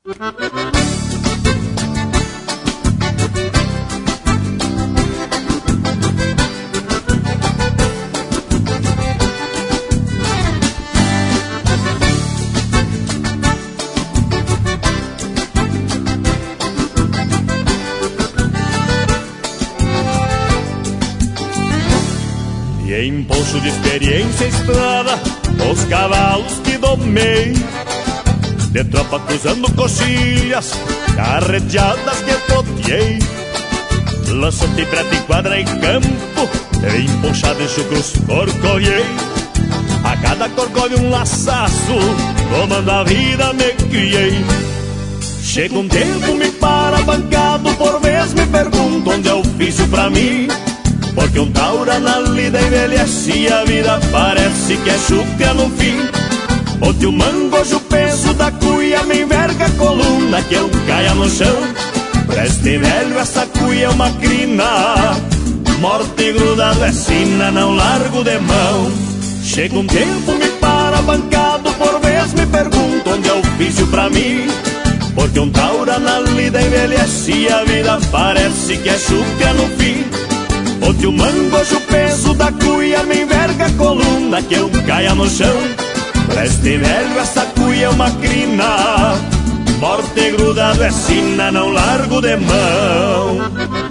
E em poncho de experiência estrada, os cavalos que domei, de tropa cruzando coxilhas, carreteadas que toteei, lançante preta em quadra e campo, emponchado em chucros corcoviei. A cada corcove um laçaço, tomando a vida me criei. Chega um tempo, me para bancado, por vez me pergunto onde é o ofício pra mim. Porque um taura na lida envelhece e a vida parece que é chucra no fim. O tio Mango, hoje o peso da cuia me enverga a coluna que eu caia no chão. Preste velho, essa cuia é uma crina, morte grudado é sina, não largo de mão. Chega um tempo, me para bancado, por vez me pergunto onde é o ofício pra mim. Porque um taura na lida envelhece e a vida parece que é chucra no fim. O tio Mango, hoje o peso da cuia me enverga a coluna que eu caia no chão. Preste velho, essa cuia é uma crina, morte grudado é sina, não largo de mão.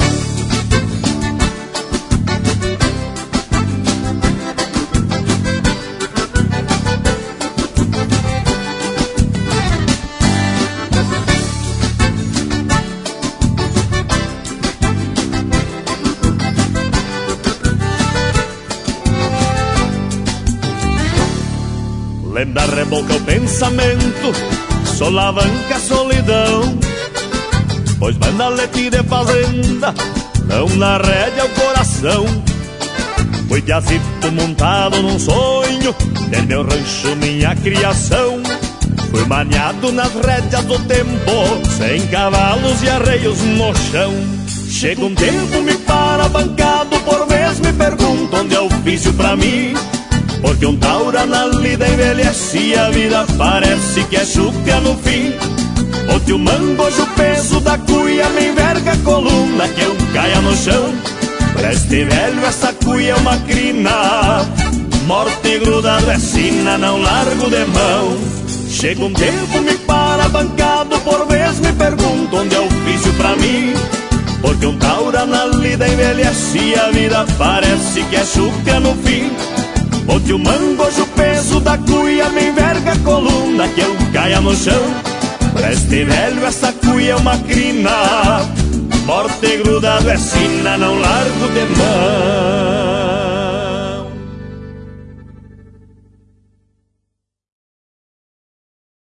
Lembra rebolca o pensamento, solavanca a solidão, pois bandalete de fazenda, não na rédea o coração. Fui diazito montado num sonho, de meu rancho minha criação. Fui maniado nas rédeas do tempo, sem cavalos e arreios no chão. Chega um tempo, me para bancado, por vez me pergunto onde é o ofício pra mim. Porque um taura na lida envelhece e a vida parece que é chucra no fim. O tio Mango, hoje o peso da cuia me enverga a coluna que eu caia no chão. Preste velho, essa cuia é uma crina, morte grudado é sina, não largo de mão. Chega um tempo, me para bancado, por vez me pergunto onde é o ofício pra mim. Porque um taura na lida envelhece e a vida parece que é chucra no fim. O tio Mango, hoje o peso da cuia me enverga a coluna que eu caia no chão. Preste velho, essa cuia é uma crina, morte grudado é sina, não largo de mão.